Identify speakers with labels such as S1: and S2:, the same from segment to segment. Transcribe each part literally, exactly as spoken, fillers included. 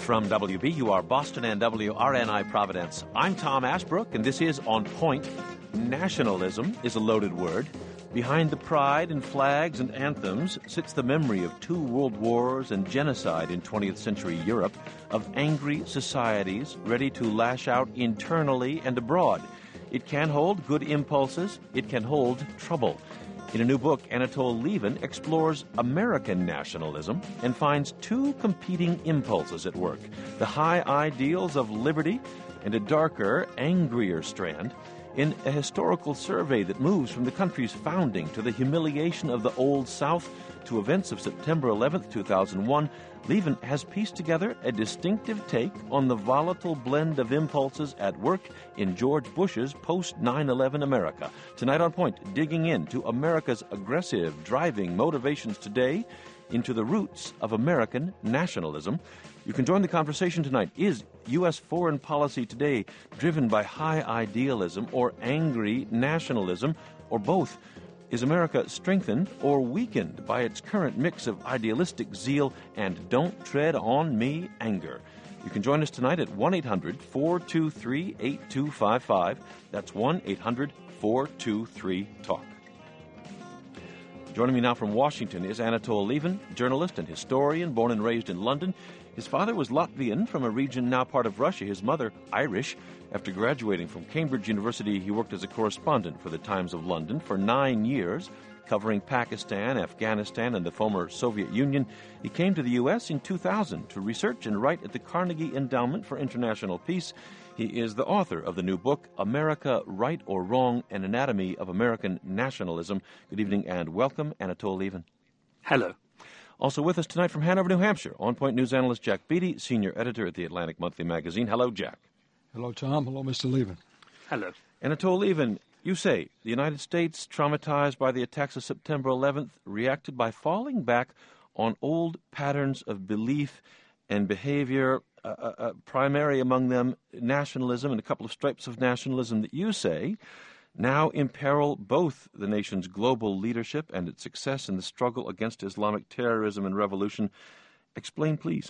S1: From W B U R Boston and W R N I Providence, I'm Tom Ashbrook, and this is On Point. Nationalism is a loaded word. Behind the pride and flags and anthems sits the memory of two world wars and genocide in twentieth century Europe, of angry societies ready to lash out internally and abroad. It can hold good impulses. It can hold trouble. In a new book, Anatol Lieven explores American nationalism and finds two competing impulses at work: the high ideals of liberty and a darker, angrier strand. In a historical survey that moves from the country's founding to the humiliation of the Old South to events of September eleventh, two thousand one, Lieven has pieced together a distinctive take on the volatile blend of impulses at work in George Bush's post nine eleven America. Tonight on Point, digging into America's aggressive, driving motivations today, into the roots of American nationalism. You can join the conversation tonight. Is U S foreign policy today driven by high idealism or angry nationalism, or both? Is America strengthened or weakened by its current mix of idealistic zeal and don't tread on me anger? You can join us tonight at one eight hundred, four two three, eight two five five. That's one eight hundred, four two three, talk. Joining me now from Washington is Anatol Lieven, journalist and historian, born and raised in London. His father was Latvian from a region now part of Russia, his mother Irish. After graduating from Cambridge University, he worked as a correspondent for the Times of London for nine years, covering Pakistan, Afghanistan, and the former Soviet Union. He came to the U S in two thousand to research and write at the Carnegie Endowment for International Peace. He is the author of the new book, America, Right or Wrong, An Anatomy of American Nationalism. Good evening and welcome, Anatol Lieven.
S2: Hello.
S1: Also with us tonight from Hanover, New Hampshire, On Point News analyst Jack Beatty, senior editor at the Atlantic Monthly Magazine. Hello, Jack.
S3: Hello, Tom. Hello, Mister Lieven.
S2: Hello.
S1: Anatol Lieven, you say the United States, traumatized by the attacks of September eleventh, reacted by falling back on old patterns of belief and behavior, uh, uh, primary among them nationalism and a couple of stripes of nationalism that you say now imperil both the nation's global leadership and its success in the struggle against Islamic terrorism and revolution. Explain, please.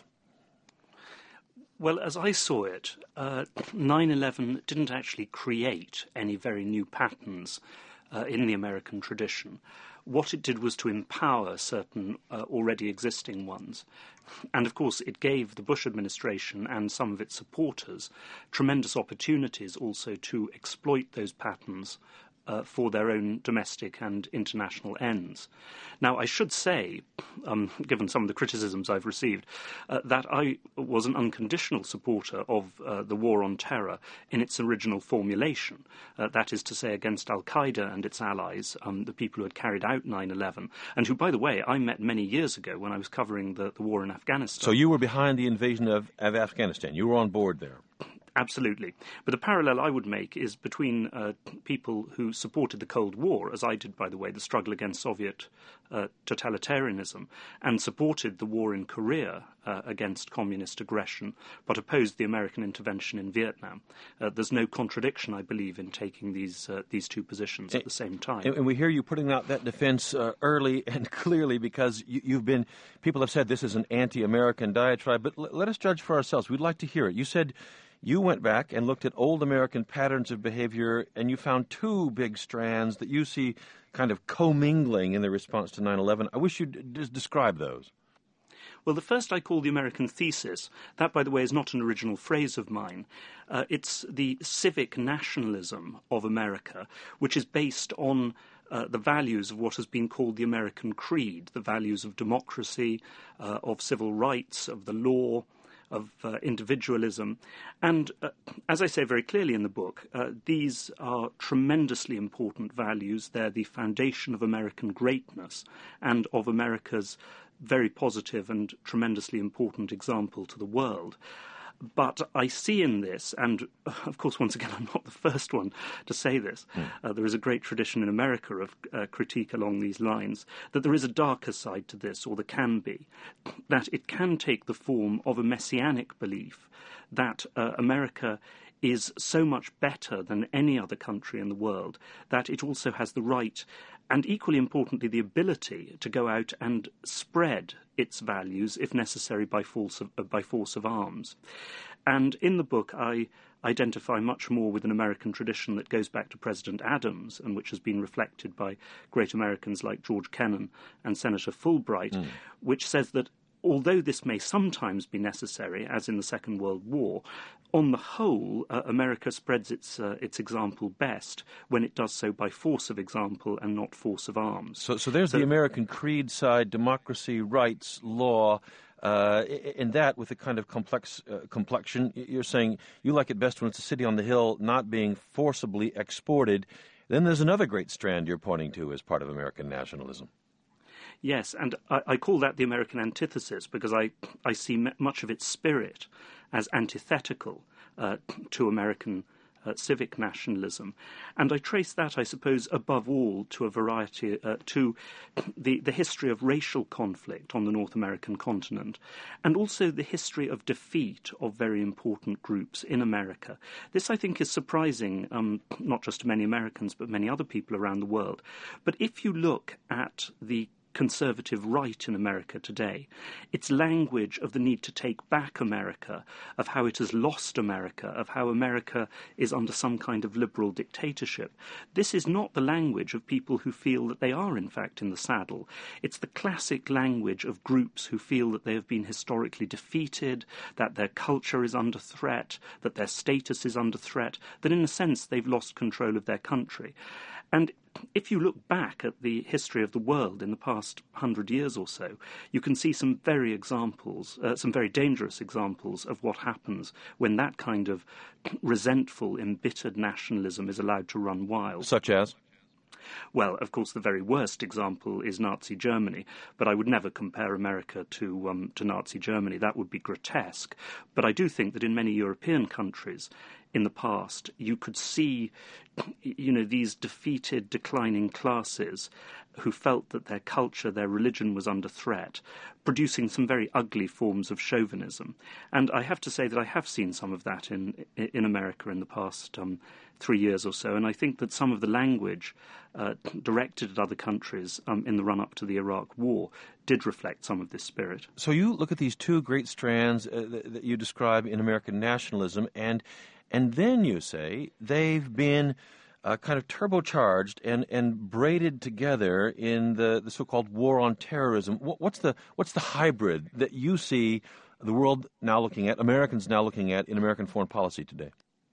S2: Well, as I saw it, uh, nine eleven didn't actually create any very new patterns uh, in the American tradition. What it did was to empower certain uh, already existing ones. And, of course, it gave the Bush administration and some of its supporters tremendous opportunities also to exploit those patterns uh, for their own domestic and international ends. Now, I should say, um, given some of the criticisms I've received, uh, that I was an unconditional supporter of uh, the war on terror in its original formulation, uh, that is to say against al-Qaeda and its allies, um, the people who had carried out nine eleven, and who, by the way, I met many years ago when I was covering the, the war in Afghanistan.
S1: So you were behind the invasion of, of Afghanistan. You were on board there.
S2: Absolutely. But the parallel I would make is between uh, people who supported the Cold War, as I did, by the way, the struggle against Soviet uh, totalitarianism, and supported the war in Korea uh, against communist aggression, but opposed the American intervention in Vietnam. Uh, there's no contradiction, I believe, in taking these uh, these two positions at the same time.
S1: And, and we hear you putting out that defense uh, early and clearly because you, you've been, people have said this is an anti-American diatribe, but l- let us judge for ourselves. We'd like to hear it. You said you went back and looked at old American patterns of behavior, and you found two big strands that you see kind of commingling in the response to nine eleven. I wish you'd d- describe those.
S2: Well, the first I call the American thesis. That, by the way, is not an original phrase of mine. Uh, it's the civic nationalism of America, which is based on uh, the values of what has been called the American creed, the values of democracy, uh, of civil rights, of the law, of uh, individualism. And uh, as I say very clearly in the book, uh, these are tremendously important values. They're the foundation of American greatness and of America's very positive and tremendously important example to the world. But I see in this, and of course, once again, I'm not the first one to say this, mm. uh, there is a great tradition in America of uh, critique along these lines, that there is a darker side to this, or there can be, that it can take the form of a messianic belief that uh, America is so much better than any other country in the world, that it also has the right and equally importantly, the ability to go out and spread its values, if necessary, by force of, uh, by force of arms. And in the book, I identify much more with an American tradition that goes back to President Adams and which has been reflected by great Americans like George Kennan and Senator Fulbright, mm. which says that although this may sometimes be necessary, as in the Second World War, on the whole, uh, America spreads its uh, its example best when it does so by force of example and not force of arms.
S1: So, so there's so, the American creed side: democracy, rights, law. Uh, in that, with a kind of complex uh, complexion, you're saying you like it best when it's a city on the hill, not being forcibly exported. Then there's another great strand you're pointing to as part of American nationalism.
S2: Yes, and I, I call that the American antithesis because I, I see m- much of its spirit as antithetical uh, to American uh, civic nationalism. And I trace that, I suppose, above all to a variety, uh, to the, the history of racial conflict on the North American continent, and also the history of defeat of very important groups in America. This, I think, is surprising, um, not just to many Americans, but many other people around the world. But if you look at the conservative right in America today, its language of the need to take back America, of how it has lost America, of how America is under some kind of liberal dictatorship. This is not the language of people who feel that they are in fact in the saddle. It's the classic language of groups who feel that they have been historically defeated, that their culture is under threat, that their status is under threat, that in a sense they've lost control of their country. And if you look back at the history of the world in the past hundred years or so, you can see some very examples, uh, some very dangerous examples of what happens when that kind of resentful, embittered nationalism is allowed to run wild.
S1: Such as?
S2: Well, of course, the very worst example is Nazi Germany, but I would never compare America to um, to Nazi Germany. That would be grotesque. But I do think that in many European countries in the past, you could see, you know, these defeated, declining classes who felt that their culture, their religion was under threat, producing some very ugly forms of chauvinism. And I have to say that I have seen some of that in in America in the past um, three years or so, and I think that some of the language uh, directed at other countries um, in the run-up to the Iraq War did reflect some of this spirit.
S1: So you look at these two great strands uh, that, that you describe in American nationalism, and and then you say they've been uh, kind of turbocharged and, and braided together in the, the so-called war on terrorism. What, what's the what's the hybrid that you see the world now looking at, Americans now looking at in American foreign policy today?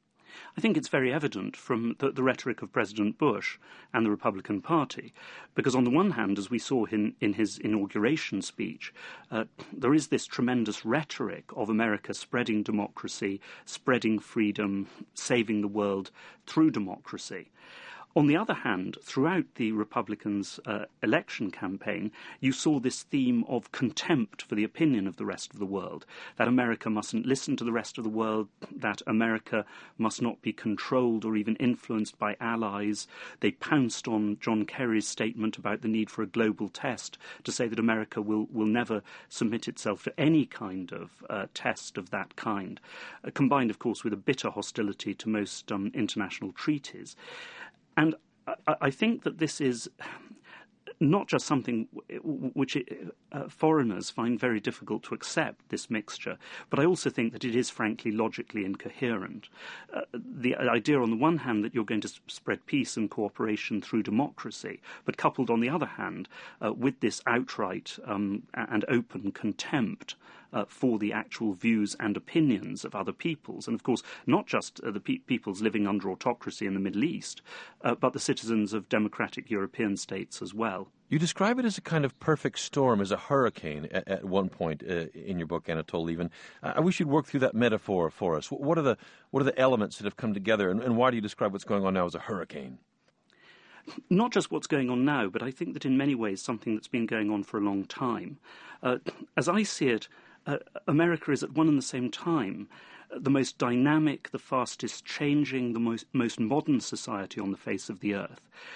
S2: I think it's very evident from the, the rhetoric of President Bush and the Republican Party, because on the one hand, as we saw in, in his inauguration speech, uh, there is this tremendous rhetoric of America spreading democracy, spreading freedom, saving the world through democracy. On the other hand, throughout the Republicans' uh, election campaign, you saw this theme of contempt for the opinion of the rest of the world, that America mustn't listen to the rest of the world, that America must not be controlled or even influenced by allies. They pounced on John Kerry's statement about the need for a global test to say that America will, will never submit itself to any kind of uh, test of that kind, uh, combined, of course, with a bitter hostility to most um, international treaties. And I, I think that this is not just something which uh, foreigners find very difficult to accept, this mixture, but I also think that it is, frankly, logically incoherent. Uh, the idea, on the one hand, that you're going to spread peace and cooperation through democracy, but coupled, on the other hand, uh, with this outright um, and open contempt Uh, for the actual views and opinions of other peoples. And, of course, not just uh, the pe- peoples living under autocracy in the Middle East, uh, but the citizens of democratic European states as well.
S1: You describe it as a kind of perfect storm, as a hurricane at, at one point uh, in your book, Anatole Lieven. I wish you'd work through that metaphor for us. What are the, what are the elements that have come together, and, and why do you describe what's going on now as a hurricane?
S2: Not just what's going on now, but I think that in many ways something that's been going on for a long time. Uh, as I see it, Uh, America is at one and the same time uh, the most dynamic, the fastest changing, the most, most modern society on the face of the earth.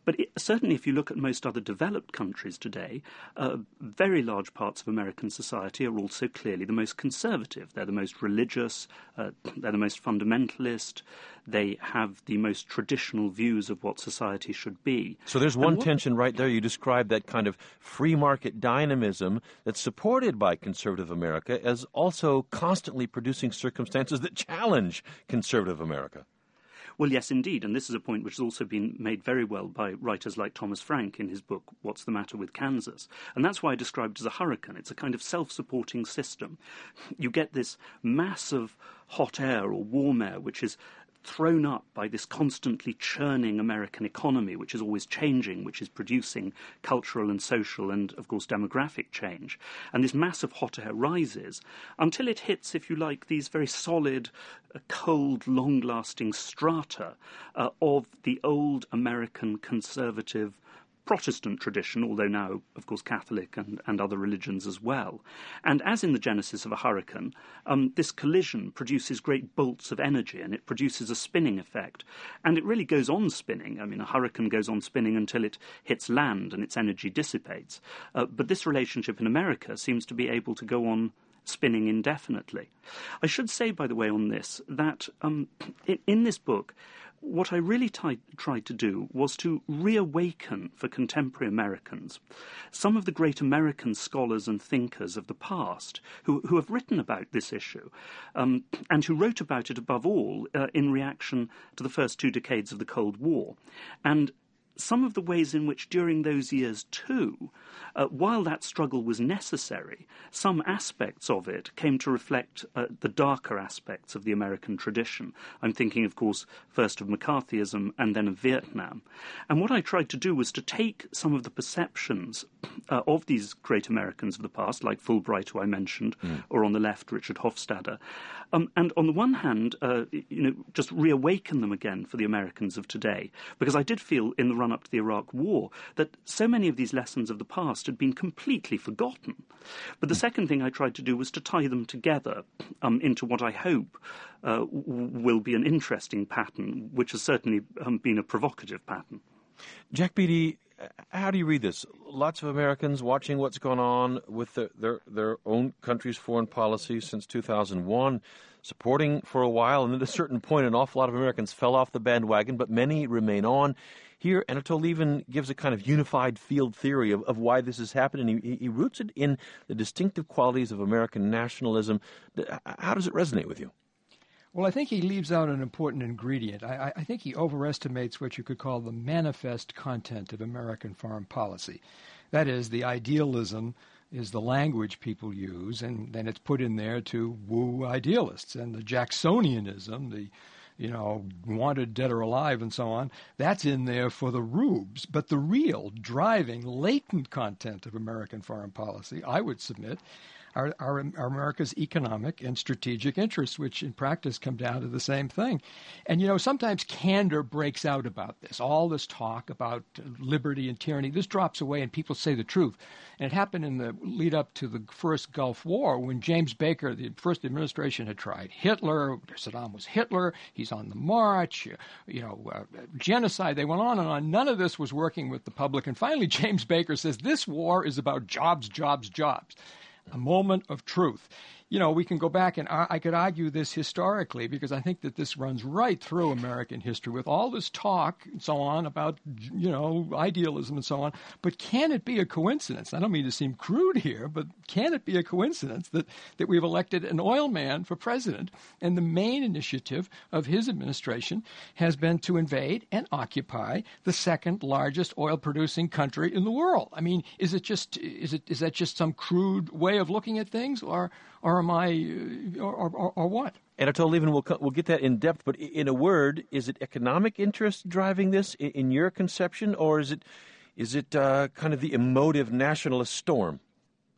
S2: but it, certainly if you look at most other developed countries today, uh, very large parts of American society are also clearly the most conservative. They're the most religious, uh, they're the most fundamentalist, they have the most traditional views of what society should be.
S1: So there's one
S2: what,
S1: tension right there. You describe that kind of free market dynamism that's supported by conservative America as also constantly producing circumstances that challenge conservative America.
S2: Well, yes, indeed, and this is a point which has also been made very well by writers like Thomas Frank in his book, What's the Matter with Kansas? And that's why I described it as a hurricane. It's a kind of self-supporting system. You get this mass of hot air or warm air, which is thrown up by this constantly churning American economy, which is always changing, which is producing cultural and social and, of course, demographic change. And this mass of hot air rises until it hits, if you like, these very solid, uh, cold, long-lasting strata uh, of the old American conservative Protestant tradition, although now, of course, Catholic and, and other religions as well. And as in the genesis of a hurricane, um, this collision produces great bolts of energy, and it produces a spinning effect. And it really goes on spinning. I mean, a hurricane goes on spinning until it hits land and its energy dissipates. Uh, but this relationship in America seems to be able to go on spinning indefinitely. I should say, by the way, on this, that um, in, in this book, what I really t- tried to do was to reawaken for contemporary Americans some of the great American scholars and thinkers of the past who, who have written about this issue um, and who wrote about it above all uh, in reaction to the first two decades of the Cold War. And some of the ways in which during those years too, uh, while that struggle was necessary, some aspects of it came to reflect uh, the darker aspects of the American tradition. I'm thinking, of course, first of McCarthyism and then of Vietnam. And what I tried to do was to take some of the perceptions uh, of these great Americans of the past, like Fulbright, who I mentioned, mm. or on the left, Richard Hofstadter, um, and on the one hand, uh, you know, just reawaken them again for the Americans of today, because I did feel in the run-up to the Iraq War that so many of these lessons of the past had been completely forgotten. But the second thing I tried to do was to tie them together um, into what I hope uh, w- will be an interesting pattern, which has certainly um, been a provocative pattern.
S1: Jack Beatty, how do you read this? Lots of Americans watching what's going on with the, their their own country's foreign policy since two thousand one, supporting for a while, and at a certain point an awful lot of Americans fell off the bandwagon, but many remain on. Here, Anatol Lieven gives a kind of unified field theory of, of why this has happened, and he, he roots it in the distinctive qualities of American nationalism. How does it resonate with you?
S3: Well, I think he leaves out an important ingredient. I, I think he overestimates what you could call the manifest content of American foreign policy. That is, the idealism is the language people use, and then it's put in there to woo idealists. And the Jacksonianism, the you know, wanted dead or alive and so on, that's in there for the rubes. But the real, driving, latent content of American foreign policy, I would submit, Are, are, are America's economic and strategic interests, which in practice come down to the same thing. And, you know, sometimes candor breaks out about this. All this talk about liberty and tyranny, this drops away and people say the truth. And it happened in the lead up to the first Gulf War when James Baker, the first administration, had tried Hitler. Saddam was Hitler. He's on the march, you know, uh, genocide. They went on and on. None of this was working with the public. And finally, James Baker says, this war is about jobs, jobs, jobs. A moment of truth. You know, we can go back and I, I could argue this historically because I think that this runs right through American history with all this talk and so on about, you know, idealism and so on. But can it be a coincidence? I don't mean to seem crude here, but can it be a coincidence that, that we've elected an oil man for president and the main initiative of his administration has been to invade and occupy the second largest oil producing country in the world? I mean, is it just is it is that just some crude way of looking at things, or Or am I, or, or, or what?
S1: Anatol Lieven, we'll, we'll get that in depth, but in a word, is it economic interest driving this in, in your conception, or is it is it uh, kind of the emotive nationalist storm?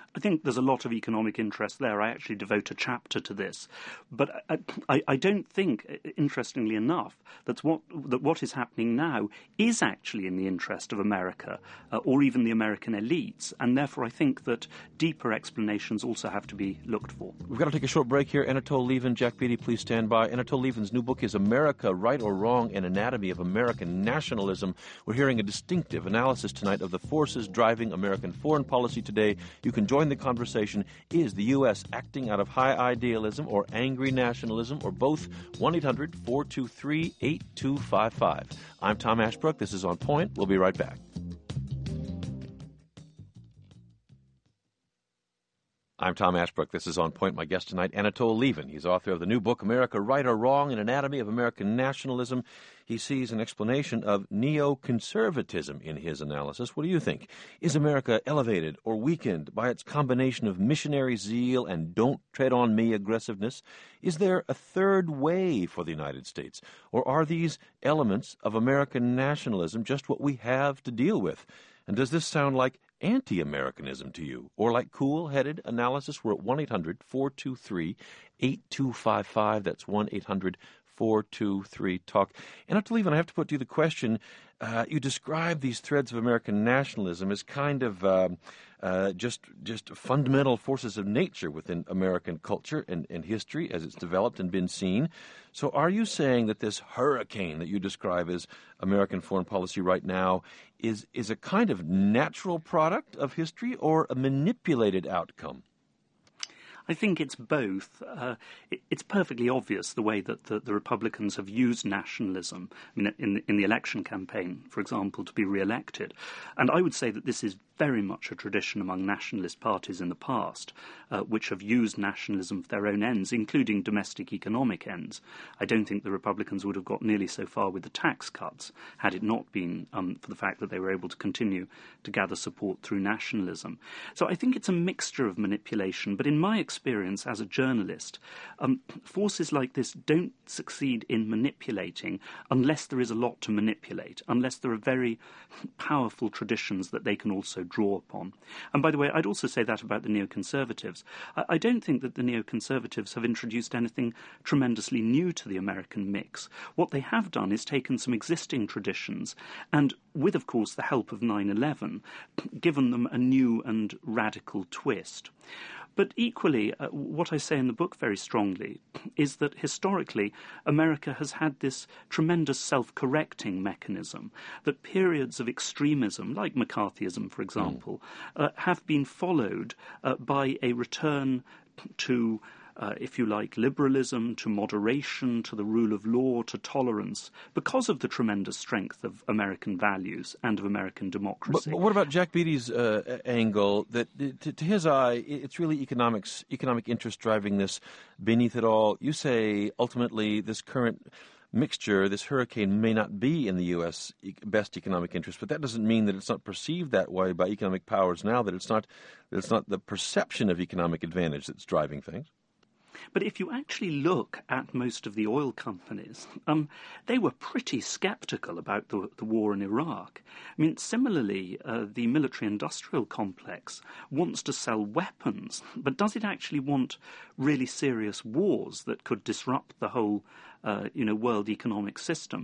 S2: I think there's a lot of economic interest there. I actually devote a chapter to this. But I, I, I don't think, interestingly enough, that's what, that what is happening now is actually in the interest of America uh, or even the American elites. And therefore, I think that deeper explanations also have to be looked for.
S1: We've got to take a short break here. Anatole Lieven, Jack Beatty, please stand by. Anatole Lieven's new book is America, Right or Wrong, An Anatomy of American Nationalism. We're hearing a distinctive analysis tonight of the forces driving American foreign policy today. You can join the conversation. Is the U S acting out of high idealism or angry nationalism or both? one eight hundred four two three eight two five five. I'm Tom Ashbrook. This is On Point. We'll be right back. I'm Tom Ashbrook. This is On Point. My guest tonight, Anatole Lieven. He's author of the new book, America, Right or Wrong, An Anatomy of American Nationalism. He sees an explanation of neoconservatism in his analysis. What do you think? Is America elevated or weakened by its combination of missionary zeal and don't tread on me aggressiveness? Is there a third way for the United States? Or are these elements of American nationalism just what we have to deal with? And does this sound like anti-Americanism to you, or like cool-headed analysis? We're at one eight hundred four two three eight two five five. That's one eight hundred four two three talk. Anatole Lieven, I have to put to you the question. Uh, you describe these threads of American nationalism as kind of uh, uh, just just fundamental forces of nature within American culture and, and history as it's developed and been seen. So are you saying that this hurricane that you describe as American foreign policy right now is, is a kind of natural product of history or a manipulated outcome?
S2: I think it's both. Uh, it, it's perfectly obvious the way that the, the Republicans have used nationalism I mean, in, in the election campaign, for example, to be re-elected. And I would say that this is very much a tradition among nationalist parties in the past, uh, which have used nationalism for their own ends, including domestic economic ends. I don't think the Republicans would have got nearly so far with the tax cuts had it not been um, for the fact that they were able to continue to gather support through nationalism. So I think it's a mixture of manipulation, but in my experience as a journalist, um, forces like this don't succeed in manipulating unless there is a lot to manipulate, unless there are very powerful traditions that they can also draw upon. And by the way, I'd also say that about the neoconservatives. I, I don't think that the neoconservatives have introduced anything tremendously new to the American mix. What they have done is taken some existing traditions and, with, of course, the help of nine eleven, given them a new and radical twist. But equally, uh, what I say in the book very strongly is that historically America has had this tremendous self-correcting mechanism, that periods of extremism, like McCarthyism, for example, mm. uh, have been followed uh, by a return to Uh, if you like, liberalism, to moderation, to the rule of law, to tolerance, because of the tremendous strength of American values and of American democracy.
S1: But, but what about Jack Beatty's uh, angle that, to, to his eye, it's really economics, economic interest driving this beneath it all? You say, ultimately, this current mixture, this hurricane, may not be in the U S best economic interest, but that doesn't mean that it's not perceived that way by economic powers now, that it's not, that it's not the perception of economic advantage that's driving things.
S2: But if you actually look at most of the oil companies, um, they were pretty skeptical about the, the war in Iraq. I mean, similarly, uh, the military-industrial complex wants to sell weapons, but does it actually want really serious wars that could disrupt the whole, uh, you know, world economic system?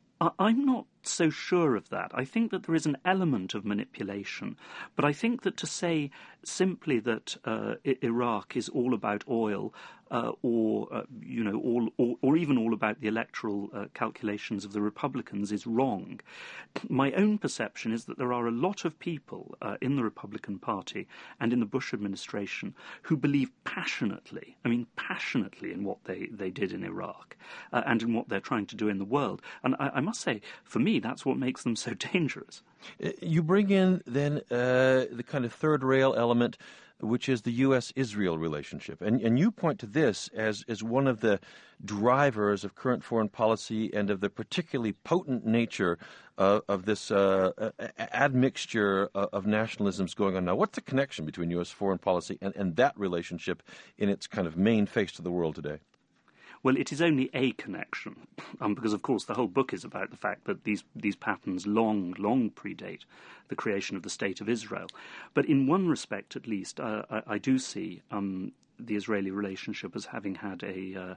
S2: I'm not so sure of that. I think that there is an element of manipulation, but I think that to say simply that uh, Iraq is all about oil, uh, or uh, you know, all, or, or even all about the electoral uh, calculations of the Republicans is wrong. My own perception is that there are a lot of people uh, in the Republican Party and in the Bush administration who believe passionately, I mean passionately, in what they, they did in Iraq uh, and in what they're trying to do in the world. And I, I must say, for me, that's what makes them so dangerous.
S1: You bring in, then, uh, the kind of third rail element, which is the U S Israel relationship. And, and you point to this as, as one of the drivers of current foreign policy and of the particularly potent nature of, of this uh, admixture of nationalisms going on now. What's the connection between U S foreign policy and, and that relationship in its kind of main face to the world today?
S2: Well, it is only a connection, um, because, of course, the whole book is about the fact that these, these patterns long, long predate the creation of the State of Israel. But in one respect, at least, uh, I, I do see um, the Israeli relationship as having had a... Uh,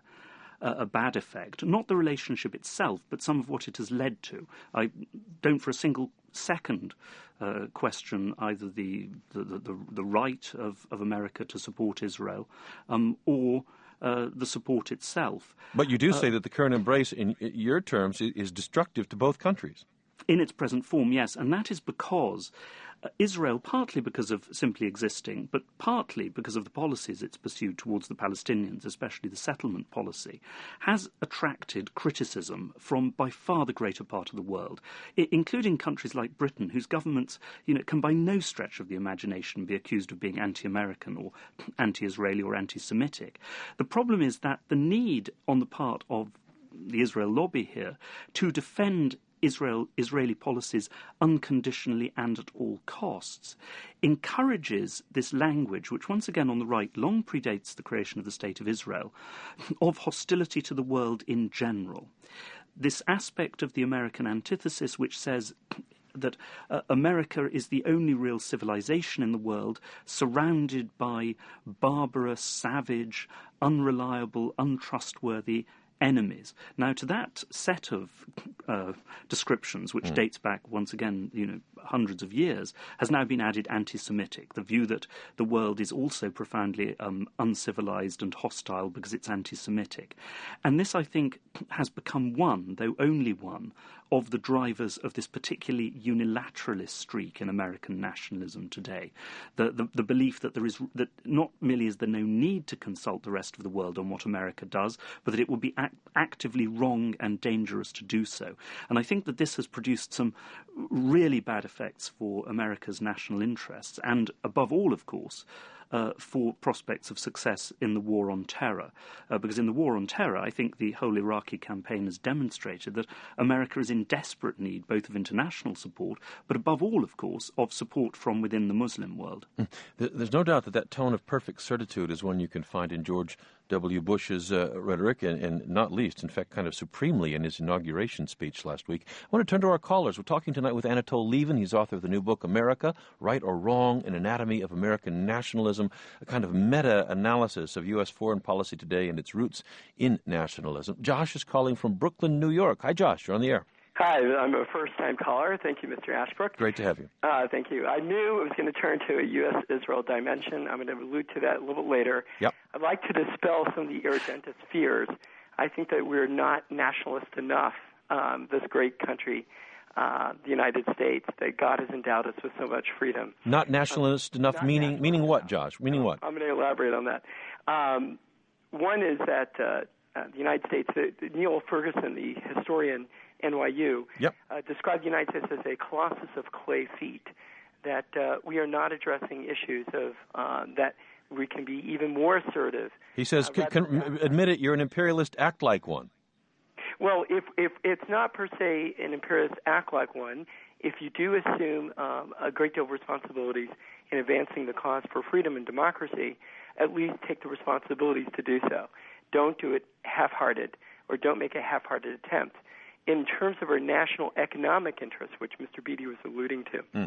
S2: a bad effect, not the relationship itself, but some of what it has led to. I don't for a single second uh, question either the the, the, the right of, of America to support Israel um, or uh, the support itself.
S1: But you do
S2: uh,
S1: say that the current embrace, in your terms, is destructive to both countries.
S2: In its present form, yes, and that is because uh, Israel, partly because of simply existing, but partly because of the policies it's pursued towards the Palestinians, especially the settlement policy, has attracted criticism from by far the greater part of the world, I- including countries like Britain, whose governments, you know, can by no stretch of the imagination be accused of being anti-American or anti-Israeli or anti-Semitic. The problem is that the need on the part of the Israel lobby here to defend Israel, Israeli policies unconditionally and at all costs encourages this language, which once again on the right long predates the creation of the State of Israel, of hostility to the world in general. This aspect of the American antithesis which says that uh, America is the only real civilization in the world, surrounded by barbarous, savage, unreliable, untrustworthy enemies. Now, to that set of uh, descriptions, which mm. dates back once again, you know, hundreds of years, has now been added anti-Semitic, the view that the world is also profoundly um, uncivilized and hostile because it's anti-Semitic. And this, I think, has become one, though only one, of the drivers of this particularly unilateralist streak in American nationalism today. The, the, the belief that there is, that not merely is there no need to consult the rest of the world on what America does, but that it would be act- actively wrong and dangerous to do so. And I think that this has produced some really bad effects for America's national interests, and above all, of course, Uh, for prospects of success in the war on terror. Uh, because in the war on terror, I think the whole Iraqi campaign has demonstrated that America is in desperate need both of international support, but above all, of course, of support from within the Muslim world.
S1: There's no doubt that that tone of perfect certitude is one you can find in George W. Bush's uh, rhetoric, and, and not least, in fact, kind of supremely in his inauguration speech last week. I want to turn to our callers. We're talking tonight with Anatol Lieven. He's author of the new book, America, Right or Wrong, An Anatomy of American Nationalism, a kind of meta-analysis of U S foreign policy today and its roots in nationalism. Josh is calling from Brooklyn, New York. Hi, Josh. You're on the air.
S4: Hi, I'm a first-time caller. Thank you, Mister Ashbrook.
S1: Great to have you.
S4: Uh, thank you. I knew it was going to turn to a U S Israel dimension. I'm going to allude to that a little bit later.
S1: Yep.
S4: I'd like to dispel some of the irredentist fears. I think that we're not nationalist enough, um, this great country, uh, the United States, that God has endowed us with so much freedom.
S1: Not nationalist um, enough,
S4: not
S1: meaning
S4: nationalist
S1: meaning what,
S4: enough.
S1: Josh? Meaning what?
S4: I'm going to elaborate on that. Um, one is that uh, uh, the United States, the, the Neil Ferguson, the historian, N Y U,
S1: yep.
S4: uh, described the United States as a colossus of clay feet, that uh, we are not addressing issues of uh, that we can be even more assertive.
S1: He says,
S4: uh,
S1: can, can, admit it, you're an imperialist, act like one.
S4: Well, if, if it's not per se an imperialist act like one, if you do assume um, a great deal of responsibilities in advancing the cause for freedom and democracy, at least take the responsibilities to do so. Don't do it half-hearted, or don't make a half-hearted attempt. In terms of our national economic interests, which Mister Beatty was alluding to, mm.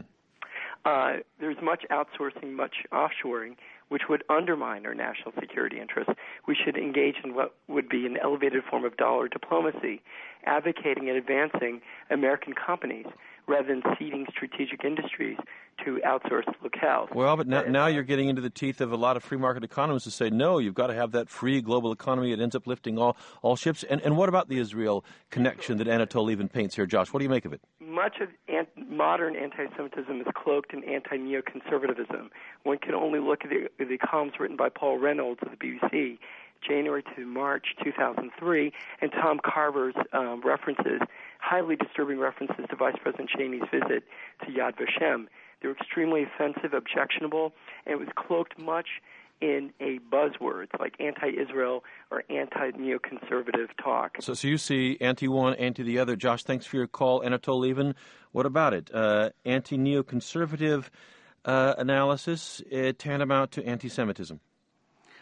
S4: uh, there's much outsourcing, much offshoring, which would undermine our national security interests. We should engage in what would be an elevated form of dollar diplomacy, advocating and advancing American companies rather than ceding strategic industries to outsourced locales.
S1: Well, but now, now you're getting into the teeth of a lot of free market economists who say, no, you've got to have that free global economy. It ends up lifting all, all ships. And, and what about the Israel connection that Anatol Lieven paints here? Josh, what do you make of it?
S4: Much of ant- modern anti-Semitism is cloaked in anti-neoconservatism. One can only look at the, the columns written by Paul Reynolds of the B B C, January to March two thousand three, and Tom Carver's um, references, highly disturbing references to Vice President Cheney's visit to Yad Vashem. They were extremely offensive, objectionable, and it was cloaked much in a buzzwords like anti-Israel or anti-neoconservative talk.
S1: So, so you see anti-one, anti-the other. Josh, thanks for your call. Anatol Lieven, what about it? Uh, anti-neoconservative uh, analysis uh, tantamount to anti-Semitism?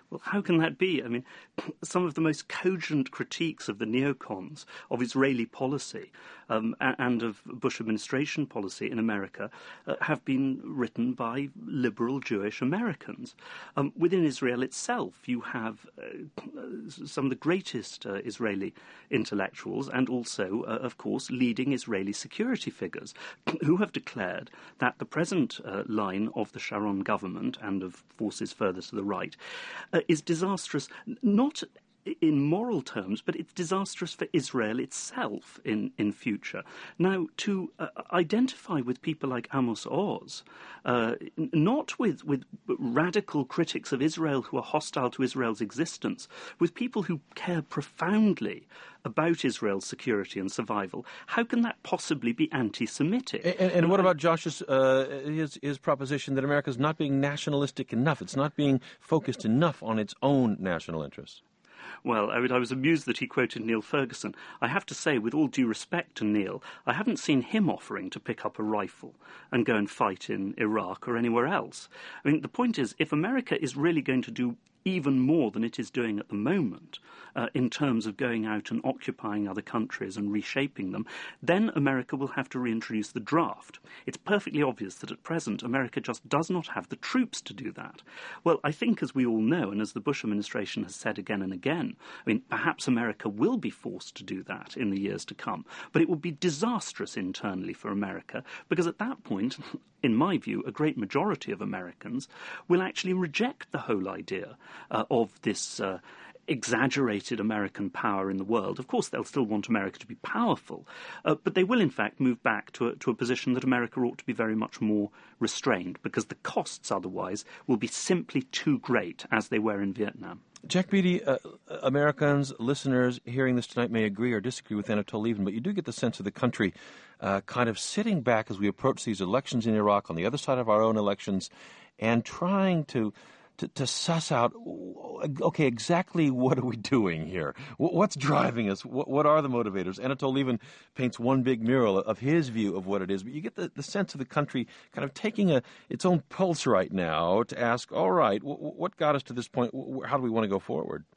S2: Well, how can that be? I mean, some of the most cogent critiques of the neocons, of Israeli policy, um, and of Bush administration policy in America uh, have been written by liberal Jewish Americans. Um, within Israel itself, you have uh, some of the greatest uh, Israeli intellectuals and also, uh, of course, leading Israeli security figures who have declared that the present uh, line of the Sharon government and of forces further to the right uh, is disastrous, not in moral terms, but it's disastrous for Israel itself in, in future. Now, to uh, identify with people like Amos Oz, uh, not with, with radical critics of Israel who are hostile to Israel's existence, with people who care profoundly about Israel's security and survival, how can that possibly be anti-Semitic?
S1: And, and what about Josh's uh, his, his proposition that America is not being nationalistic enough? It's not being focused enough on its own national interests.
S2: Well, I, mean, I was amused that he quoted Neil Ferguson. I have to say, with all due respect to Neil, I haven't seen him offering to pick up a rifle and go and fight in Iraq or anywhere else. I mean, the point is, if America is really going to do even more than it is doing at the moment uh, in terms of going out and occupying other countries and reshaping them, then America will have to reintroduce the draft. It's perfectly obvious that at present America just does not have the troops to do that. Well, I think, as we all know, and as the Bush administration has said again and again, I mean, perhaps America will be forced to do that in the years to come, but it will be disastrous internally for America, because at that point, in my view, a great majority of Americans will actually reject the whole idea uh, of this uh, exaggerated American power in the world. Of course, they'll still want America to be powerful, uh, but they will, in fact, move back to a, to a position that America ought to be very much more restrained, because the costs otherwise will be simply too great, as they were in Vietnam.
S1: Jack Beatty, uh, Americans, listeners hearing this tonight may agree or disagree with Anatol Lieven, but you do get the sense of the country uh, kind of sitting back as we approach these elections in Iraq, on the other side of our own elections, and trying to to, to suss out, okay, exactly what are we doing here? What's driving us? What, what are the motivators? Anatol Lieven paints one big mural of his view of what it is, but you get the, the sense of the country kind of taking a its own pulse right now to ask, all right, w- what got us to this point? How do we want to go forward?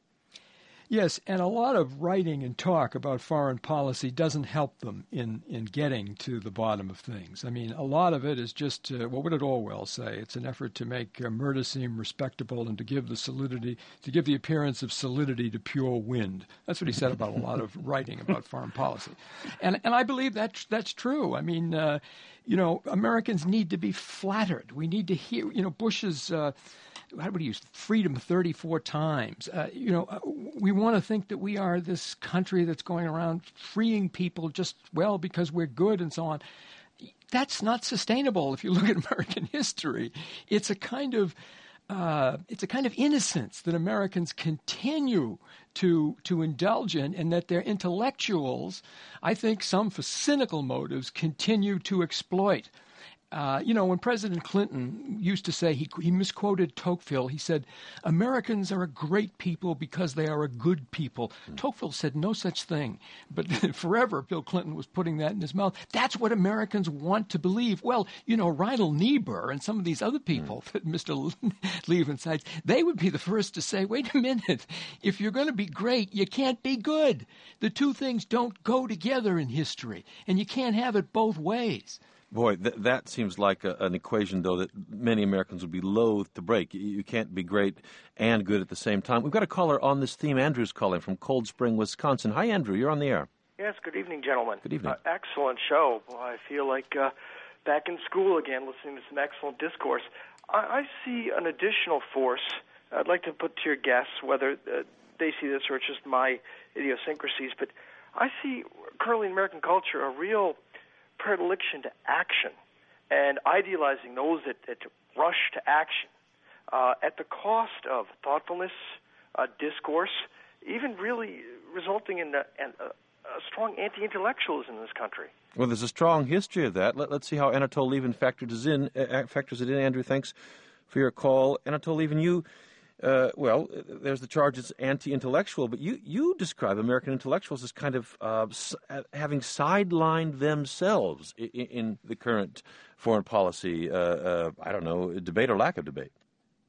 S3: Yes, and a lot of writing and talk about foreign policy doesn't help them in, in getting to the bottom of things. I mean, a lot of it is just, uh, well, what did Orwell say? It's an effort to make uh, murder seem respectable and to give the solidity, to give the appearance of solidity to pure wind. That's what he said about a lot of writing about foreign policy. And and I believe that's, that's true. I mean, uh, you know, Americans need to be flattered. We need to hear, you know, Bush's... Uh, how would he use freedom thirty-four times? Uh, you know, uh, we want to think that we are this country that's going around freeing people just, well, because we're good and so on. That's not sustainable if you look at American history. It's a kind of uh, it's a kind of innocence that Americans continue to to indulge in, and that their intellectuals, I think some for cynical motives, continue to exploit. Uh, you know, when President Clinton used to say, he, he misquoted Tocqueville, he said, Americans are a great people because they are a good people. Mm. Tocqueville said no such thing. But forever, Bill Clinton was putting that in his mouth. That's what Americans want to believe. Well, you know, Reinhold Niebuhr and some of these other people mm. that Mister Lieven cites, they would be the first to say, wait a minute, if you're going to be great, you can't be good. The two things don't go together in history, and you can't have it both ways.
S1: Boy, th- that seems like a, an equation, though, that many Americans would be loath to break. You, you can't be great and good at the same time. We've got a caller on this theme. Andrew's calling from Cold Spring, Wisconsin. Hi, Andrew. You're on the air.
S5: Yes, good evening, gentlemen.
S1: Good evening.
S5: Uh, excellent show. Well, I feel like uh, back in school again, listening to some excellent discourse. I, I see an additional force I'd like to put to your guests, whether uh, they see this or it's just my idiosyncrasies, but I see currently in American culture a real predilection to action and idealizing those that, that rush to action uh, at the cost of thoughtfulness, uh, discourse, even really resulting in a, a, a strong anti-intellectualism in this country.
S1: Well, there's a strong history of that. Let, let's see how Anatol Lieven factors in. Uh, factors it in. Andrew, thanks for your call. Anatol Lieven, you Uh, well, there's the charge it's anti-intellectual, but you, you describe American intellectuals as kind of uh, s- having sidelined themselves in, in the current foreign policy, uh, uh, I don't know, debate or lack of debate.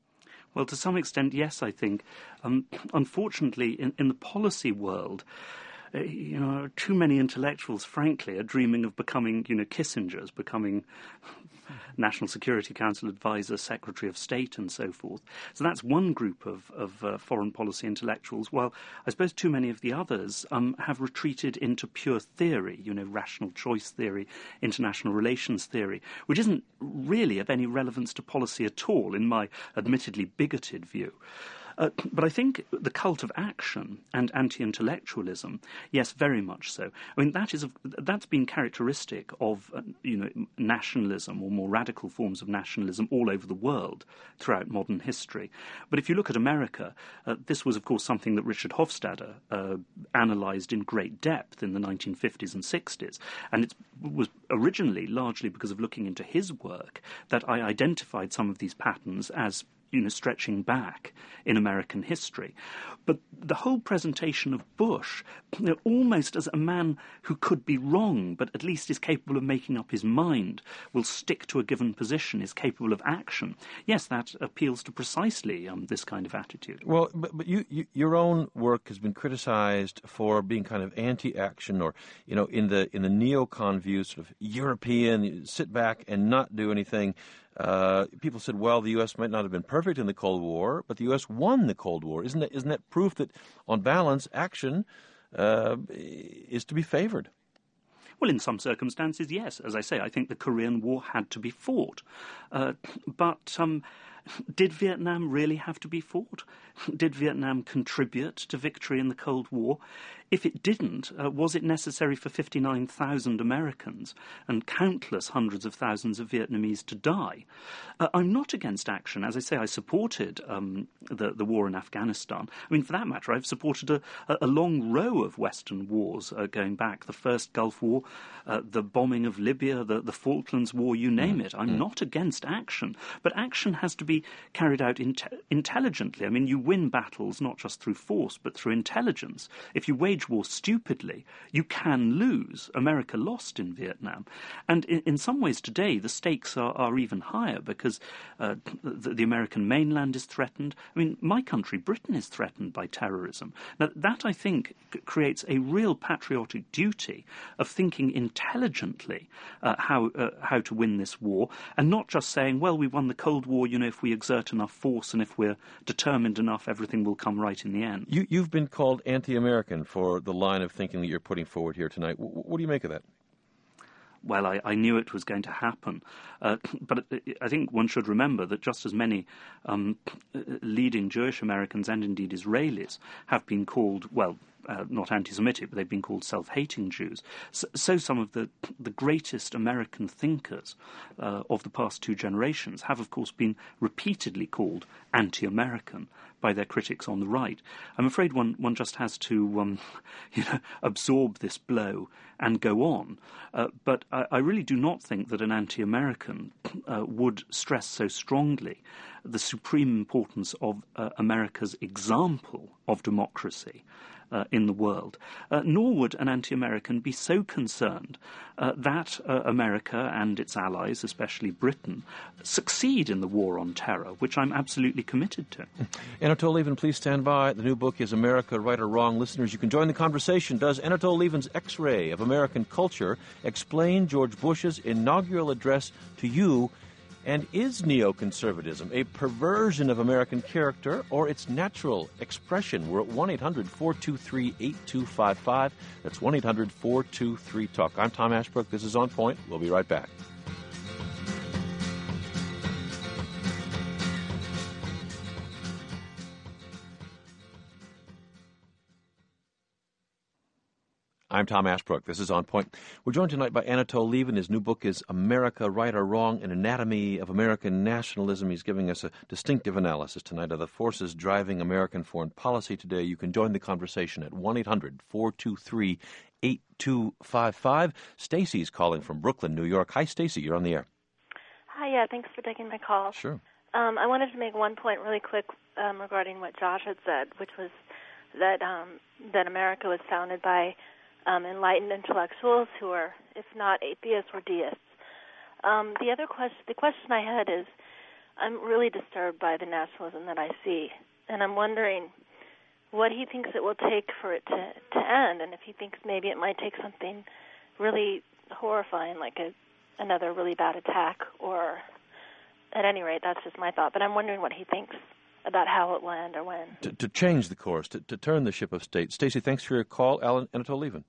S2: Well, to some extent, yes, I think. Um, unfortunately, in, in the policy world, uh, you know, too many intellectuals, frankly, are dreaming of becoming, you know, Kissingers, becoming National Security Council advisor, Secretary of State, and so forth. So that's one group of, of uh, foreign policy intellectuals, while I suppose too many of the others um, have retreated into pure theory, you know, rational choice theory, international relations theory, which isn't really of any relevance to policy at all, in my admittedly bigoted view. Uh, but I think the cult of action and anti-intellectualism, yes, very much so. I mean, that is a, that's been characteristic of, uh, you know, nationalism or more radical forms of nationalism all over the world throughout modern history. But if you look at America, uh, this was, of course, something that Richard Hofstadter uh, analysed in great depth in the nineteen fifties and sixties. And it was originally largely because of looking into his work that I identified some of these patterns as, you know, stretching back in American history. But the whole presentation of Bush, you know, almost as a man who could be wrong, but at least is capable of making up his mind, will stick to a given position, is capable of action. Yes, that appeals to precisely um, this kind of attitude.
S1: Well, but, but you, you, your own work has been criticized for being kind of anti-action, or, you know, in the in the neocon view, sort of European, sit back and not do anything. Uh, people said, well, the U S might not have been perfect in the Cold War, but the U S won the Cold War. Isn't that, isn't that proof that, on balance, action uh, is to be favored?
S2: Well, in some circumstances, yes. As I say, I think the Korean War had to be fought. Uh, but um, did Vietnam really have to be fought? Did Vietnam contribute to victory in the Cold War? If it didn't, uh, was it necessary for fifty-nine thousand Americans and countless hundreds of thousands of Vietnamese to die? Uh, I'm not against action. As I say, I supported um, the, the war in Afghanistan. I mean, for that matter, I've supported a, a long row of Western wars uh, going back. The first Gulf War, uh, the bombing of Libya, the, the Falklands War, you name it. I'm not against action. But action has to be carried out in- intelligently. I mean, you win battles not just through force, but through intelligence. If you wage war stupidly, you can lose. America lost in Vietnam. And in, in some ways today, the stakes are, are even higher because uh, the, the American mainland is threatened. I mean, my country, Britain, is threatened by terrorism. Now, that, I think, c- creates a real patriotic duty of thinking intelligently uh, how, uh, how to win this war, and not just saying, well, we won the Cold War, you know, if we exert enough force and if we're determined enough, everything will come right in the end.
S1: You, you've been called anti-American for the line of thinking that you're putting forward here tonight. W- what do you make of that?
S2: Well, I, I knew it was going to happen. Uh, but I think one should remember that just as many um, leading Jewish Americans and indeed Israelis have been called, well, Uh, not anti-Semitic, but they've been called self-hating Jews. So, so some of the the greatest American thinkers uh, of the past two generations have, of course, been repeatedly called anti-American by their critics on the right. I'm afraid one, one just has to um, you know, absorb this blow and go on. Uh, but I, I really do not think that an anti-American uh, would stress so strongly the supreme importance of uh, America's example of democracy Uh, in the world, uh, nor would an anti-American be so concerned uh, that uh, America and its allies, especially Britain, succeed in the war on terror, which I'm absolutely committed to.
S1: Anatol Lieven, please stand by. The new book is America, Right or Wrong. Listeners, you can join the conversation. Does Anatol Lieven's X-ray of American culture explain George Bush's inaugural address to you? And is neoconservatism a perversion of American character or its natural expression? We're at one eight hundred four two three eight two five five. That's one eight hundred four two three talk. I'm Tom Ashbrook. This is On Point. We'll be right back. I'm Tom Ashbrook. This is On Point. We're joined tonight by Anatol Lieven. His new book is America, Right or Wrong, An Anatomy of American Nationalism. He's giving us a distinctive analysis tonight of the forces driving American foreign policy today. You can join the conversation at one eight hundred four two three eight two five five. Stacy's calling from Brooklyn, New York. Hi, Stacy. You're on the air.
S6: Hi, yeah, thanks for taking my call.
S1: Sure.
S6: Um, I wanted to make one point really quick um, regarding what Josh had said, which was that um, that America was founded by Um, enlightened intellectuals who are, if not atheists, or deists. Um, the other question, the question I had is, I'm really disturbed by the nationalism that I see, and I'm wondering what he thinks it will take for it to, to end, and if he thinks maybe it might take something really horrifying, like a, another really bad attack, or at any rate, that's just my thought. But I'm wondering what he thinks about how it will end or when.
S1: To, to change the course, to, to turn the ship of state. Stacey, thanks for your call. Alan, Anatol Lieven.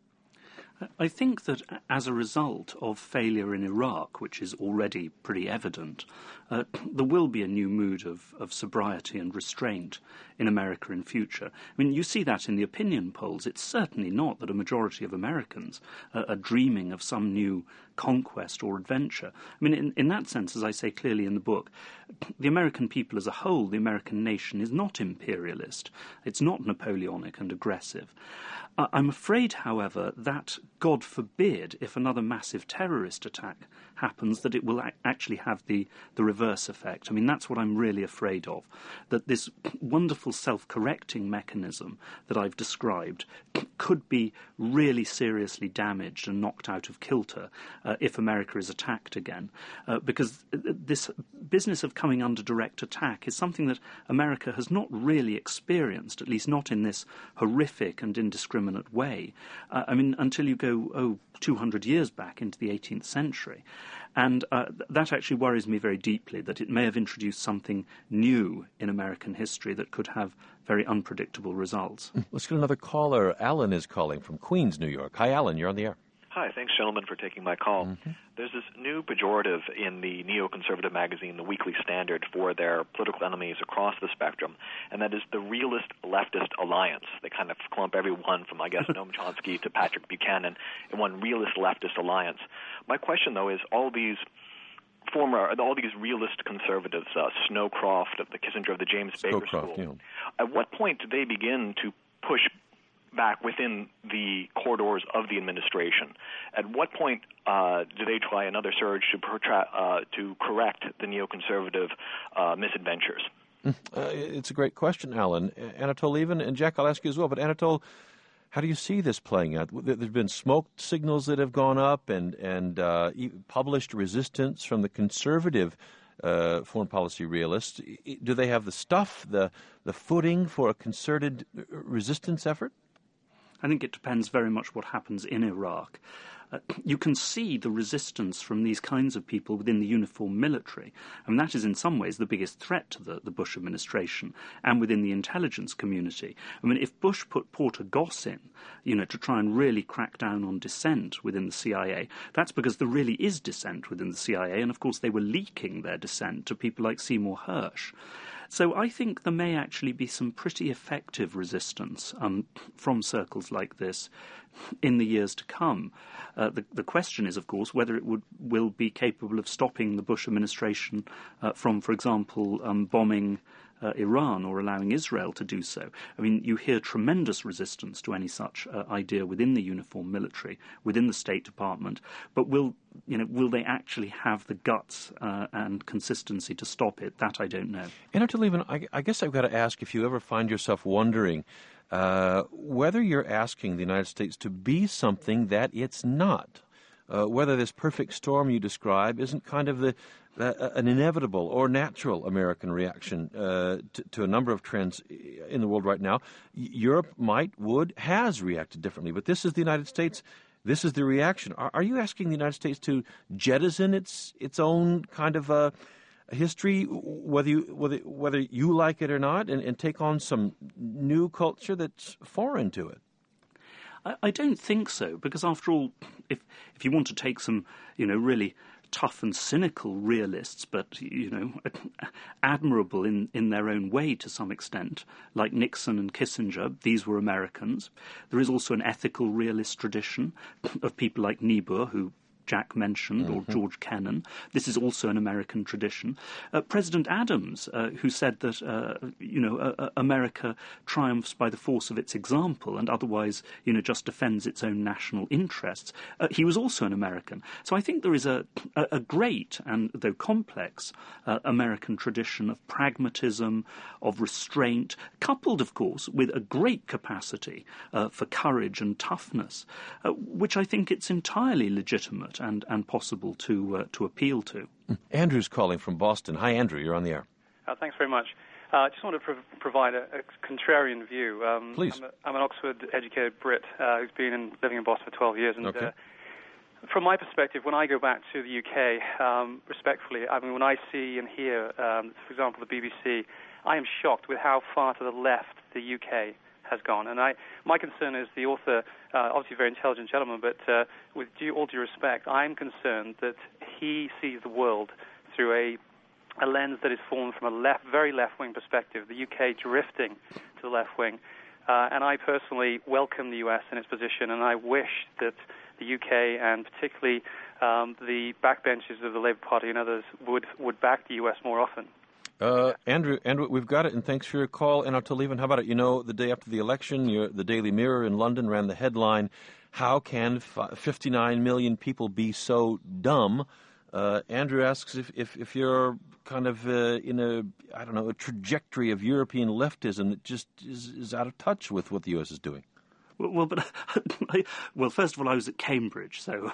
S2: I think that as a result of failure in Iraq, which is already pretty evident, uh, there will be a new mood of, of sobriety and restraint in America in future. I mean, you see that in the opinion polls. It's certainly not that a majority of Americans uh, are dreaming of some new conquest or adventure. I mean, in, in that sense, as I say clearly in the book, the American people as a whole, the American nation, is not imperialist. It's not Napoleonic and aggressive. Uh, I'm afraid, however, that, God forbid, if another massive terrorist attack happens, that it will a- actually have the, the reverse effect. I mean, that's what I'm really afraid of, that this wonderful self-correcting mechanism that I've described could be really seriously damaged and knocked out of kilter uh, if America is attacked again. Uh, because this business of coming under direct attack is something that America has not really experienced, at least not in this horrific and indiscriminate way. Uh, I mean, until you go, oh, two hundred years back into the eighteenth century. And uh, that actually worries me very deeply, that it may have introduced something new in American history that could have very unpredictable results.
S1: Let's get another caller. Alan is calling from Queens, New York. Hi, Alan. You're on the air.
S7: Hi, thanks, gentlemen, for taking my call. Mm-hmm. There's this new pejorative in the neoconservative magazine, The Weekly Standard, for their political enemies across the spectrum, and that is the realist leftist alliance. They kind of clump everyone from, I guess, Noam Chomsky to Patrick Buchanan in one realist leftist alliance. My question, though, is all these former, all these realist conservatives, uh, Snowcroft, of the Kissinger of the James Baker School, yeah. At what point do they begin to push back within the corridors of the administration? At what point uh, do they try another surge to protra- uh, to correct the neoconservative uh, misadventures?
S1: Uh, it's a great question, Alan. Anatol Lieven, and Jack, I'll ask you as well. But Anatol, how do you see this playing out? There's been smoke signals that have gone up and, and uh, published resistance from the conservative Uh, foreign policy realists. Do they have the stuff, the the footing for a concerted resistance effort?
S2: I think it depends very much what happens in Iraq. Uh, you can see the resistance from these kinds of people within the uniformed military. I mean, that is in some ways the biggest threat to the, the Bush administration and within the intelligence community. I mean, if Bush put Porter Goss in, you know, to try and really crack down on dissent within the C I A, that's because there really is dissent within the C I A, and of course they were leaking their dissent to people like Seymour Hersh. So I think there may actually be some pretty effective resistance um, from circles like this in the years to come. Uh, the, the question is, of course, whether it would will be capable of stopping the Bush administration uh, from, for example, um, bombing uh, Iran or allowing Israel to do so. I mean, you hear tremendous resistance to any such uh, idea within the uniformed military, within the State Department. But will you know will they actually have the guts uh, and consistency to stop it? That I don't know.
S1: Anatol Lieven, I, I guess I've got to ask if you ever find yourself wondering uh, whether you're asking the United States to be something that it's not. Uh, whether this perfect storm you describe isn't kind of the uh, an inevitable or natural American reaction uh, to, to a number of trends in the world right now. Europe might, would, has reacted differently, but this is the United States. This is the reaction. Are, are you asking the United States to jettison its its own kind of uh, history, whether you whether whether you like it or not, and, and take on some new culture that's foreign to it?
S2: I don't think so, because after all, if if you want to take some, you know, really tough and cynical realists, but, you know, admirable in, in their own way to some extent, like Nixon and Kissinger, these were Americans. There is also an ethical realist tradition of people like Niebuhr, who Jack mentioned, mm-hmm. or George Kennan. This is also an American tradition. Uh, President Adams, uh, who said that, uh, you know, uh, America triumphs by the force of its example and otherwise, you know, just defends its own national interests. Uh, he was also an American. So I think there is a, a, a great, and though complex, uh, American tradition of pragmatism, of restraint, coupled, of course, with a great capacity uh, for courage and toughness, uh, which I think it's entirely legitimate legitimate and, and possible to uh, to appeal to.
S1: Andrew's calling from Boston. Hi, Andrew. You're on the air.
S8: Uh, thanks very much. Uh, I just want to pro- provide a, a contrarian view. Um,
S1: Please.
S8: I'm, a, I'm an Oxford-educated Brit uh, who's been in, living in Boston for twelve years. And
S1: Okay.
S8: uh, from my perspective, when I go back to the U K, um, respectfully, I mean, when I see and hear, um, for example, the B B C, I am shocked with how far to the left the U K has gone. And I, my concern is the author, uh, obviously a very intelligent gentleman, but uh, with due, all due respect, I'm concerned that he sees the world through a a lens that is formed from a left, very left-wing perspective, the U K drifting to the left wing. Uh, and I personally welcome the U S in its position, and I wish that the U K and particularly um, the backbenches of the Labour Party and others would, would back the U S more often.
S1: Uh, Andrew, Andrew, we've got it, and thanks for your call. And I'll leave. How about it? You know, the day after the election, your, the Daily Mirror in London ran the headline, "How can fifty-nine million people be so dumb?" Uh, Andrew asks if, if, if you're kind of uh, in a, I don't know, a trajectory of European leftism that just is, is out of touch with what the U S is doing.
S2: Well, well, but I, well, first of all, I was at Cambridge, so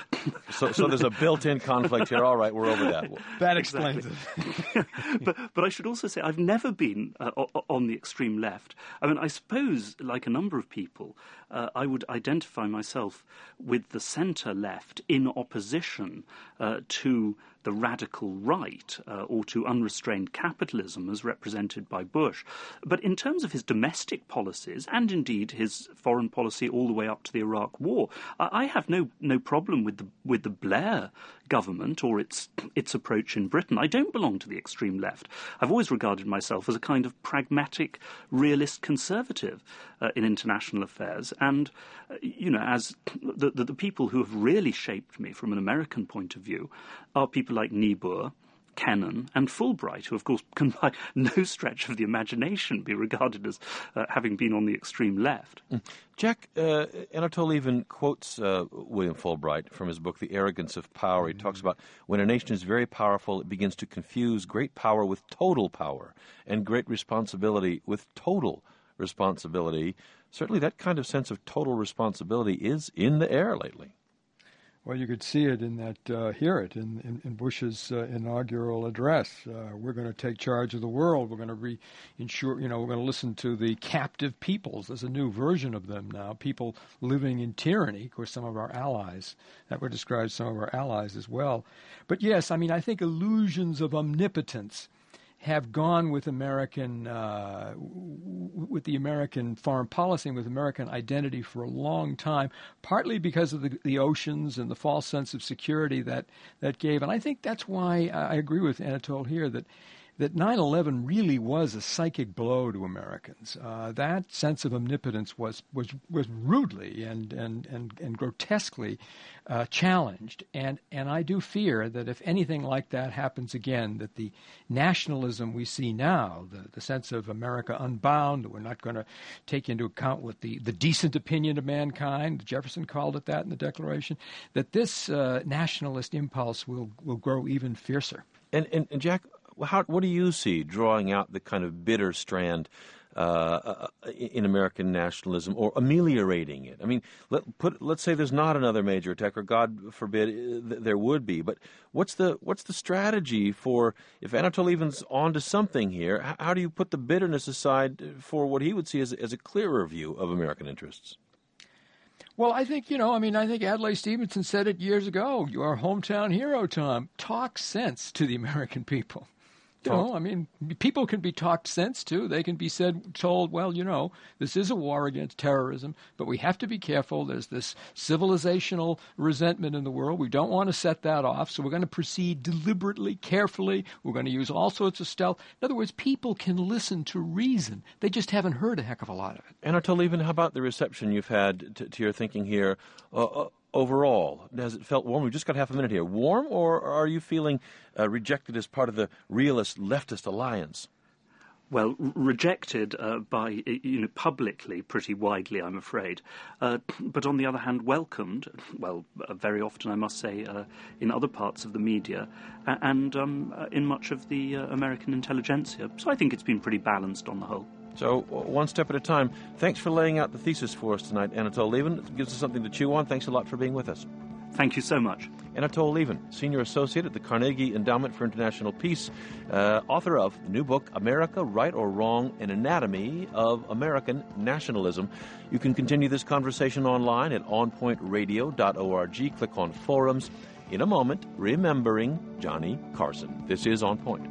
S1: so, so there's a built-in conflict here. All right, we're over that.
S3: That explains
S2: it. but but I should also say I've never been uh, on the extreme left. I mean, I suppose, like a number of people, uh, I would identify myself with the centre left in opposition uh, to the radical right uh, or to unrestrained capitalism as represented by Bush. But in terms of his domestic policies and indeed his foreign policy all the way up to the Iraq War, I, I have no no problem with the with the Blair government or its its approach in Britain. I don't belong to the extreme left. I've always regarded myself as a kind of pragmatic, realist conservative uh, in international affairs. And, uh, you know, as the, the, the people who have really shaped me from an American point of view are people like Niebuhr, Kennan and Fulbright, who, of course, can by no stretch of the imagination be regarded as uh, having been on the extreme left.
S1: Mm. Jack, uh, Anatol even quotes uh, William Fulbright from his book, The Arrogance of Power. He mm-hmm. talks about when a nation is very powerful, it begins to confuse great power with total power and great responsibility with total responsibility. Certainly that kind of sense of total responsibility is in the air lately.
S3: Well, you could see it in that, uh, hear it in, in, in Bush's uh, inaugural address. Uh, we're going to take charge of the world. We're going to re- ensure, you know, we're going to listen to the captive peoples. There's a new version of them now, people living in tyranny. Of course, some of our allies, that would describe some of our allies as well. But yes, I mean, I think illusions of omnipotence have gone with American, uh, with the American foreign policy and with American identity for a long time, partly because of the, the oceans and the false sense of security that, that gave. And I think that's why I agree with Anatol here that that nine eleven really was a psychic blow to Americans. Uh, that sense of omnipotence was was, was rudely and and and, and grotesquely uh, challenged. And and I do fear that if anything like that happens again, that the nationalism we see now, the, the sense of America unbound, that we're not going to take into account what the, the decent opinion of mankind, Jefferson called it that in the Declaration, that this uh, nationalist impulse will, will grow even fiercer.
S1: And, and, and Jack, How, what do you see drawing out the kind of bitter strand uh, in American nationalism or ameliorating it? I mean, let, put, let's say there's not another major attack, or God forbid th- there would be. But what's the what's the strategy for, if Anatol Lieven's onto something here, how, how do you put the bitterness aside for what he would see as, as a clearer view of American interests?
S3: Well, I think, you know, I mean, I think Adlai Stevenson said it years ago. You are a hometown hero, Tom. Talk sense to the American people. You know, I mean, people can be talked sense to. They can be said, told, well, you know, this is a war against terrorism, but we have to be careful. There's this civilizational resentment in the world. We don't want to set that off, so we're going to proceed deliberately, carefully. We're going to use all sorts of stealth. In other words, people can listen to reason. They just haven't heard a heck of a lot of it.
S1: Anatol Lieven, how about the reception you've had to, to your thinking here? Uh, uh, Overall, has it felt warm? We've just got half a minute here. Warm, or are you feeling uh, rejected as part of the realist leftist alliance?
S2: Well, r- rejected uh, by, you know, publicly pretty widely, I'm afraid. Uh, but on the other hand, welcomed, well, uh, very often, I must say, uh, in other parts of the media uh, and um, uh, in much of the uh, American intelligentsia. So I think it's been pretty balanced on the whole.
S1: So, one step at a time. Thanks for laying out the thesis for us tonight, Anatol Lieven. It gives us something to chew on. Thanks a lot for being with us.
S2: Thank you so much.
S1: Anatole Lieven, Senior Associate at the Carnegie Endowment for International Peace, uh, author of the new book, America, Right or Wrong, An Anatomy of American Nationalism. You can continue this conversation online at on point radio dot org. Click on Forums. In a moment, remembering Johnny Carson. This is On Point.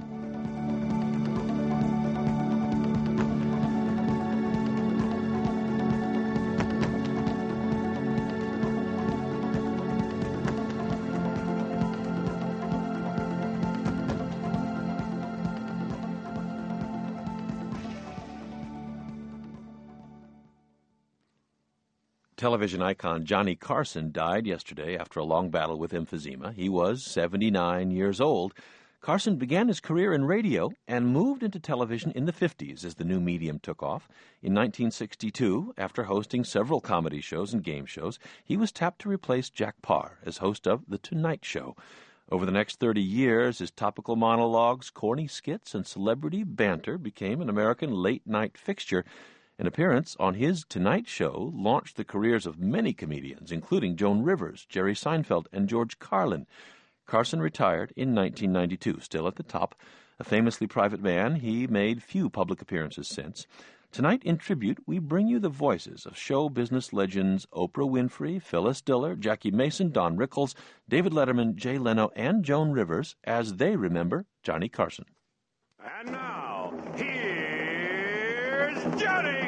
S1: Television icon Johnny Carson died yesterday after a long battle with emphysema. He was seventy-nine years old. Carson began his career in radio and moved into television in the fifties as the new medium took off. In nineteen sixty-two, after hosting several comedy shows and game shows, he was tapped to replace Jack Paar as host of The Tonight Show. Over the next thirty years, his topical monologues, corny skits, and celebrity banter became an American late-night fixture. An appearance on his Tonight Show launched the careers of many comedians, including Joan Rivers, Jerry Seinfeld, and George Carlin. Carson retired in nineteen ninety-two, still at the top. A famously private man, he made few public appearances since. Tonight, in tribute, we bring you the voices of show business legends Oprah Winfrey, Phyllis Diller, Jackie Mason, Don Rickles, David Letterman, Jay Leno, and Joan Rivers as they remember Johnny Carson.
S9: And now, here's Johnny!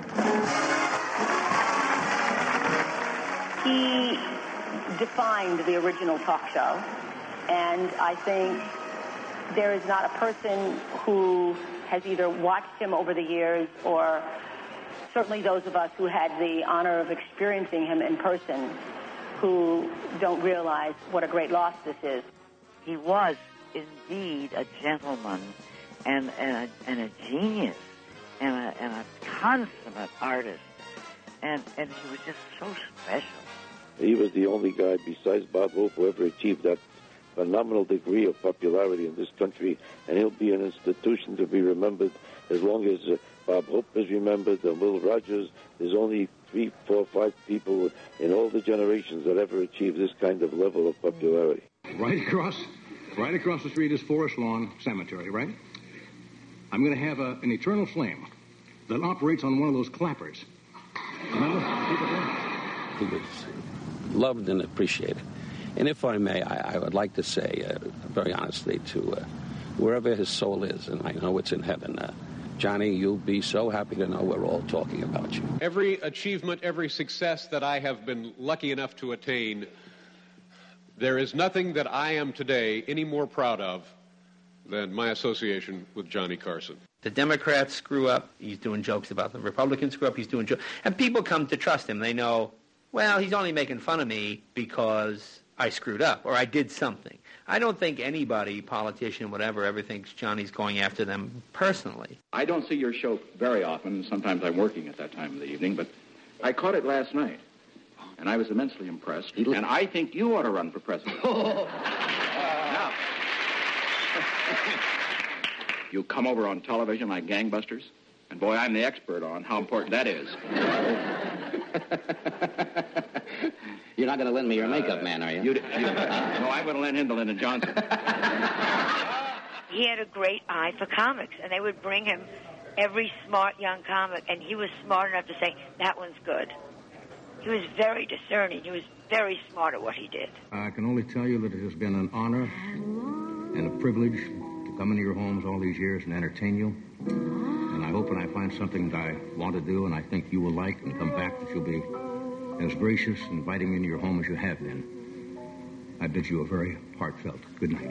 S10: He defined the original talk show, and I think there is not a person who has either watched him over the years or certainly those of us who had the honor of experiencing him in person who don't realize what a great loss this is.
S11: He was indeed a gentleman and, and, a, and a genius and a, and a consummate artist, and, and he was just so special.
S12: He was the only guy besides Bob Hope who ever achieved that phenomenal degree of popularity in this country, and he'll be an institution to be remembered as long as uh, Bob Hope is remembered and Will Rogers. There's only three, four, five people in all the generations that ever achieved this kind of level of popularity.
S13: Right across, right across the street is Forest Lawn Cemetery, right? I'm going to have a, an eternal flame that operates on one of those clappers. Remember?
S14: He was loved and appreciated. And if I may, I, I would like to say uh, very honestly to uh, wherever his soul is, and I know it's in heaven, uh, Johnny, you'll be so happy to know we're all talking about you.
S15: Every achievement, every success that I have been lucky enough to attain, there is nothing that I am today any more proud of than my association with Johnny Carson.
S16: The Democrats screw up, he's doing jokes about them. Republicans screw up, he's doing jokes. And people come to trust him. They know, well, he's only making fun of me because I screwed up or I did something. I don't think anybody, politician, whatever, ever thinks Johnny's going after them personally.
S17: I don't see your show very often. Sometimes I'm working at that time of the evening, but I caught it last night, and I was immensely impressed. And I think you ought to run for president. Now, you come over on television like gangbusters, and boy, I'm the expert on how important that is.
S18: You're not going to lend me your makeup uh, man, are you?
S17: you, you no, I'm going to lend him to Lyndon Johnson.
S11: He had a great eye for comics, and they would bring him every smart young comic, and he was smart enough to say, that one's good. He was very discerning. He was very smart at what he did.
S13: I can only tell you that it has been an honor and a privilege to come into your homes all these years and entertain you. And I hope when I find something that I want to do and I think you will like and come back, that you'll be as gracious inviting me into your home as you have been. I bid you a very heartfelt good night.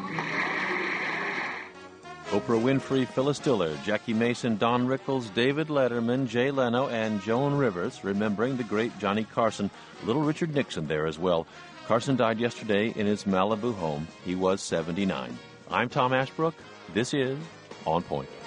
S1: Oprah Winfrey, Phyllis Diller, Jackie Mason, Don Rickles, David Letterman, Jay Leno, and Joan Rivers, remembering the great Johnny Carson. Little Richard Nixon there as well. Carson died yesterday in his Malibu home. He was seventy-nine. I'm Tom Ashbrook. This is On Point.